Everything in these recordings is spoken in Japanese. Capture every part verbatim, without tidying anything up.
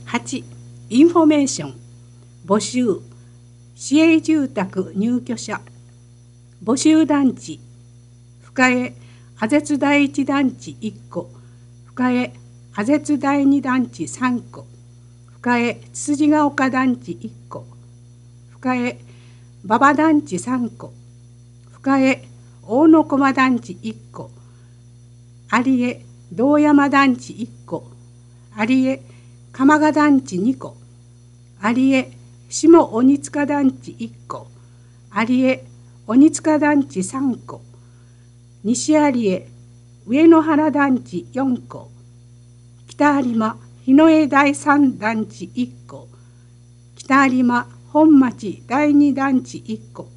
はち、インフォメーション募集市営住宅入居者募集団地深江あぜつ第一団地いっこ深江あぜつ第二団地さんこ深江つつじが丘団地いっこ深江馬場団地さんこ深江大野駒団地いっこ有江道山団地いっこ有江鎌賀団地にこ有江下鬼塚団地いっこ有江鬼塚団地さんこ西有江上野原団地よんこ北有馬日の江第三団地いっこ北有馬本町第二団地いっこ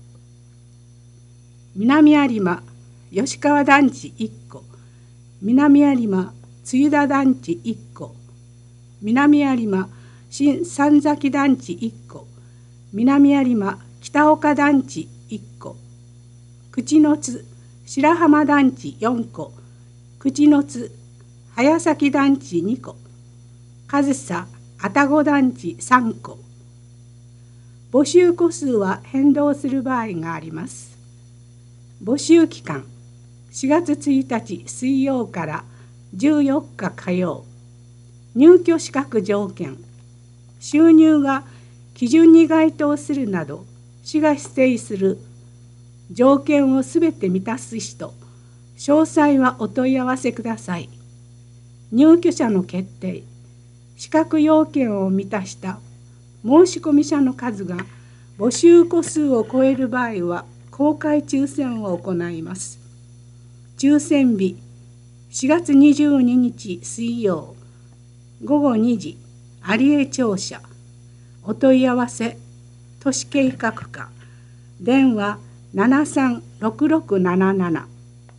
南有馬吉川団地いっこ南有馬津田団地いっこ南有馬新三崎団地いっこ南有馬北岡団地いっこ口の津白浜団地よんこ口の津早崎団地にこ上総愛宕団地さんこ募集戸数は変動する場合があります。募集期間しがつついたち水曜からじゅうよっか火曜入居資格条件収入が基準に該当するなど市が指定する条件をすべて満たす人詳細はお問い合わせください。入居者の決定資格要件を満たした申込者の数が募集戸数を超える場合は公開抽選を行います。抽選日しがつにじゅうににち水曜ごごにじ有江庁舎お問い合わせ都市計画課電話ななさんろくろくなななな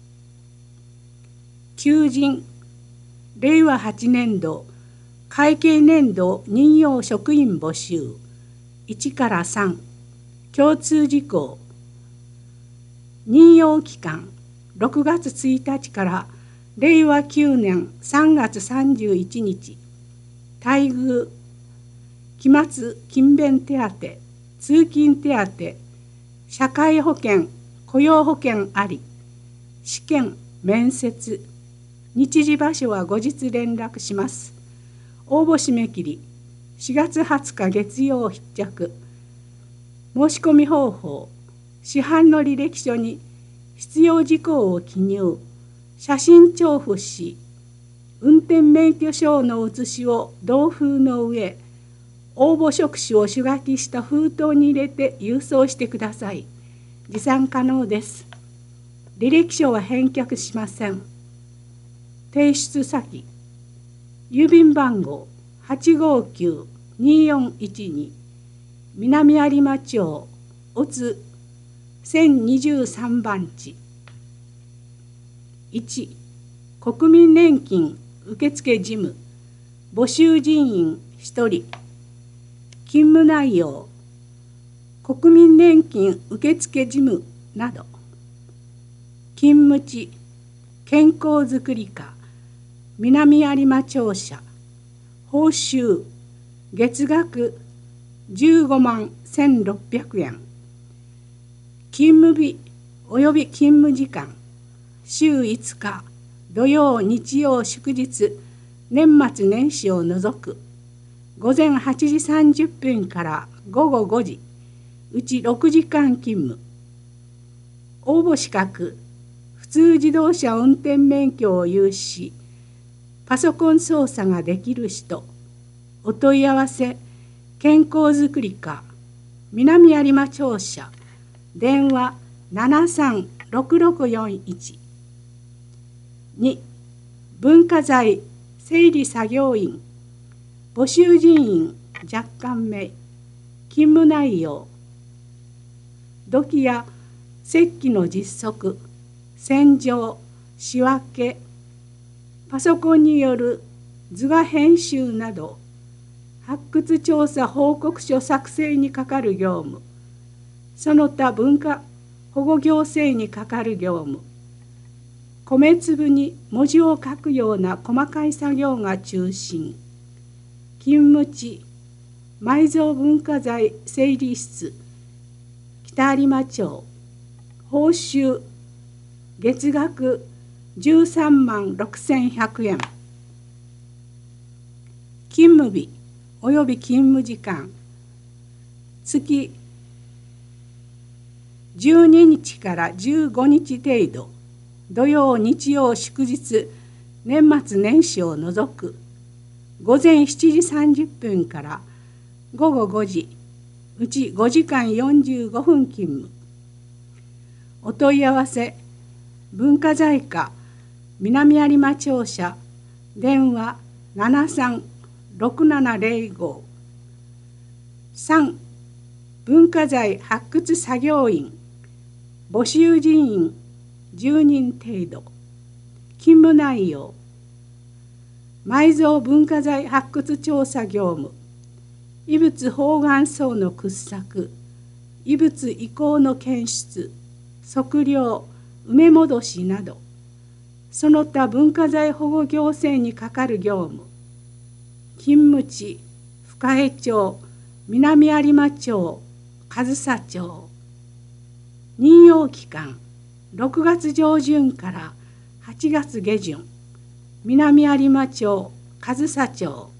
求人れいわはちねんど会計年度任用職員募集いちからさん共通事項任用期間ろくがつついたちかられいわきゅうねんさんがつさんじゅういちにち待遇期末勤勉手当通勤手当社会保険雇用保険あり試験面接日時場所は後日連絡します。応募締め切りしがつはつか月曜必着申し込み方法市販の履歴書に必要事項を記入写真調布し運転免許証の写しを同封の上応募職種を手書きした封筒に入れて郵送してください。持参可能です。履歴書は返却しません。提出先郵便番号 はちごきゅうによんいちに 南有馬町おつせんにじゅうさんばんちいち国民年金受付事務募集人員ひとり勤務内容国民年金受付事務など勤務地健康づくり課南有馬庁舎報酬月額じゅうごまんせんろっぴゃくえん勤務日および勤務時間週いつか土曜日曜祝日年末年始を除くごぜんはちじさんじゅっぷんからごごごじうちろくじかん勤務応募資格普通自動車運転免許を有しパソコン操作ができる人お問い合わせ健康づくり課南有馬庁舎電話ななさんろくろくよんいちに文化財整理作業員募集人員若干名勤務内容土器や石器の実測洗浄仕分けパソコンによる図画編集など発掘調査報告書作成に係る業務その他文化保護行政に係る業務米粒に文字を書くような細かい作業が中心勤務地埋蔵文化財整理室北有馬町、報酬月額じゅうさんまんろくせんひゃくえん。勤務日および勤務時間、月じゅうににちからじゅうごにち程度、土曜日曜祝日年末年始を除くごぜんしちじさんじゅっぷんからごごごじ、うちごじかんよんじゅうごふん勤務。お問い合わせ文化財課南有馬庁舎、電話ななさんろくななゼロご。さん文化財発掘作業員募集人員じゅうにん程度。勤務内容埋蔵文化財発掘調査業務、遺物方眼層の掘削、遺物遺構の検出、測量、埋め戻しなどその他文化財保護行政に係る業務。勤務地深江町、南有馬町、上総町。任用期間ろくがつ上旬からはちがつ下旬、南有馬町、上総町。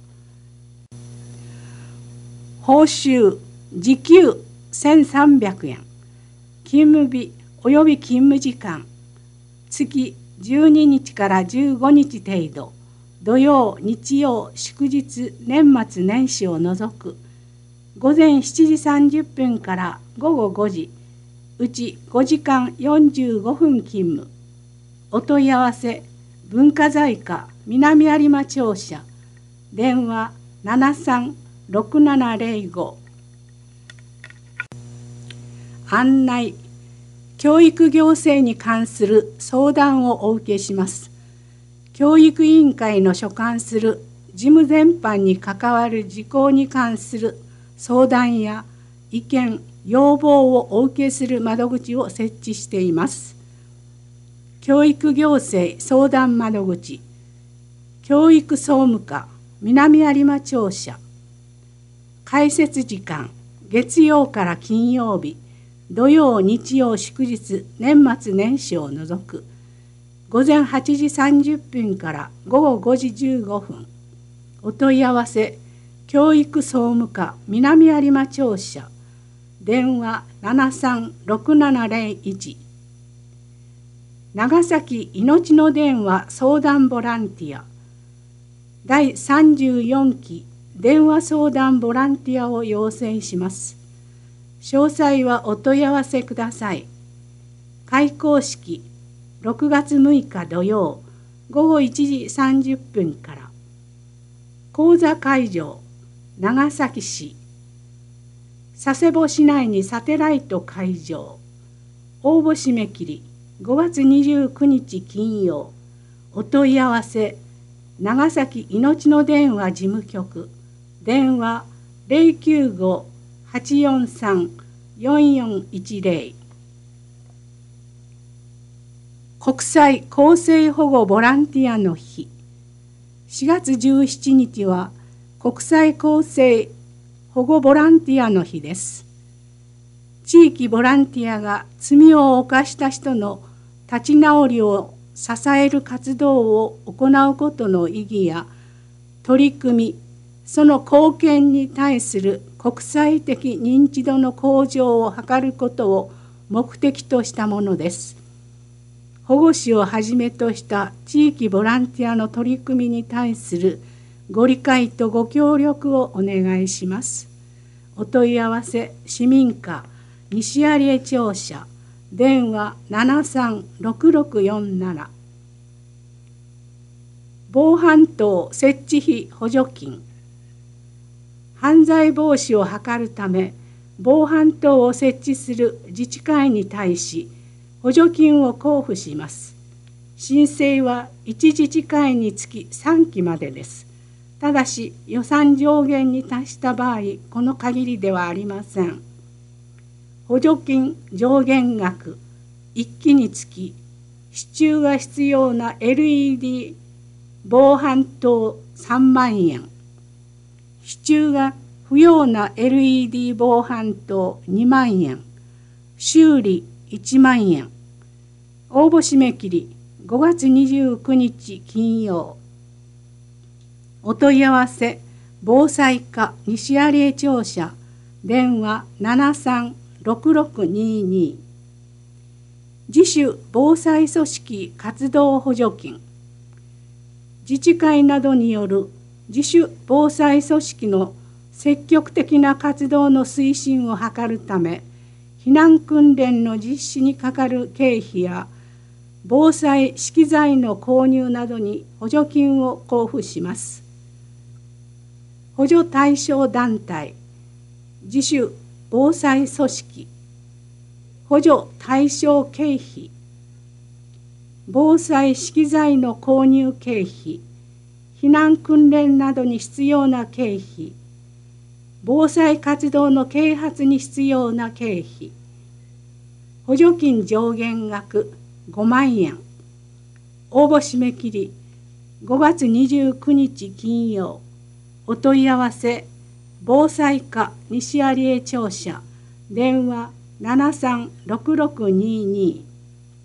報酬時給せんさんびゃくえん。勤務日および勤務時間、月じゅうににちからじゅうごにち程度、土曜日曜祝日年末年始を除くごぜんしちじさんじゅっぷんからごごごじ、うちごじかんよんじゅうごふん勤務。お問い合わせ文化財課南有馬庁舎、電話ななさんろくななゼロご。案内教育行政に関する相談をお受けします。教育委員会の所管する事務全般に関わる事項に関する相談や意見、要望をお受けする窓口を設置しています。教育行政相談窓口、教育総務課南有馬庁舎。開設時間、月曜から金曜日、土曜日曜祝日年末年始を除くごぜんはちじさんじゅっぷんからごごごじじゅうごふん。お問い合わせ教育総務課南有馬庁舎、電話ななさんろくななゼロいち。長崎いのちの電話相談ボランティアだいさんじゅうよんき電話相談ボランティアを要請します。詳細はお問い合わせください。開講式ろくがつむいか土曜ごごいちじさんじゅっぷんから。講座会場長崎市。佐世保市内にサテライト会場。応募締め切りごがつにじゅうくにち金曜。お問い合わせ長崎いのちの電話事務局、電話ゼロきゅうご はちよんさん よんよんいちゼロ。国際公正保護ボランティアの日。しがつじゅうしちにちは国際公正保護ボランティアの日です。地域ボランティアが罪を犯した人の立ち直りを支える活動を行うことの意義や取り組み、その貢献に対する国際的認知度の向上を図ることを目的としたものです。保護司をはじめとした地域ボランティアの取り組みに対するご理解とご協力をお願いします。お問い合わせ市民課西有江庁舎、電話ななさんろくろくよんなな。防犯灯設置費補助金。犯罪防止を図るため防犯灯を設置する自治会に対し補助金を交付します。申請はいち自治会につきさんきまでです。ただし予算上限に達した場合、この限りではありません。補助金上限額いっきにつき支柱が必要な エルイーディー 防犯灯さんまんえん、 支柱が不要な エルイーディー 防犯灯にまんえん、修理いちまんえん。応募締め切りごがつにじゅうくにち金曜。お問い合わせ防災課西有江庁舎、電話 ななさんろくろくにーにー。自主防災組織活動補助金。自治会などによる自主防災組織の積極的な活動の推進を図るため、避難訓練の実施にかかる経費や防災資機材の購入などに補助金を交付します。補助対象団体、自主防災組織、補助対象経費、防災資機材の購入経費、避難訓練などに必要な経費、防災活動の啓発に必要な経費、補助金上限額ごまんえん。応募締め切りごがつにじゅうくにち金曜。お問い合わせ防災課西有江庁舎、電話 ななさんろくろくにーにー。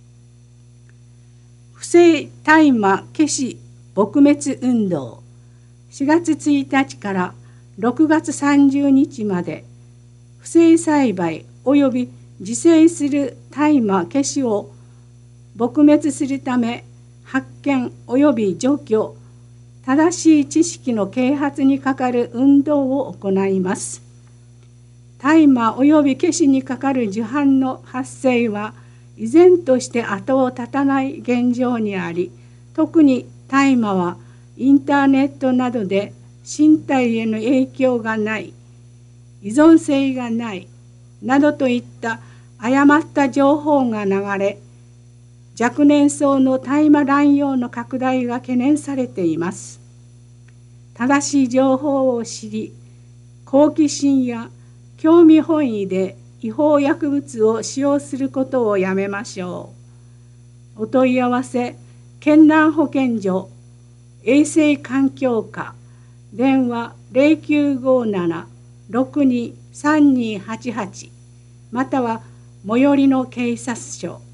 不正大麻消し撲滅運動、しがつついたちからろくがつさんじゅうにちまで、不正栽培及び自生する大麻消しを撲滅するため、発見及び除去、正しい知識の啓発にかかる運動を行います。大麻及び消しにかかる樹犯の発生は依然として後を絶たない現状にあり、特に大麻はインターネットなどで身体への影響がない、依存性がないなどといった誤った情報が流れ、若年層の大麻乱用の拡大が懸念されています。正しい情報を知り、好奇心や興味本位で違法薬物を使用することをやめましょう。お問い合わせ県南保健所衛生環境課、電話 ゼロきゅうごななろくにさんにーはちはち、または最寄りの警察署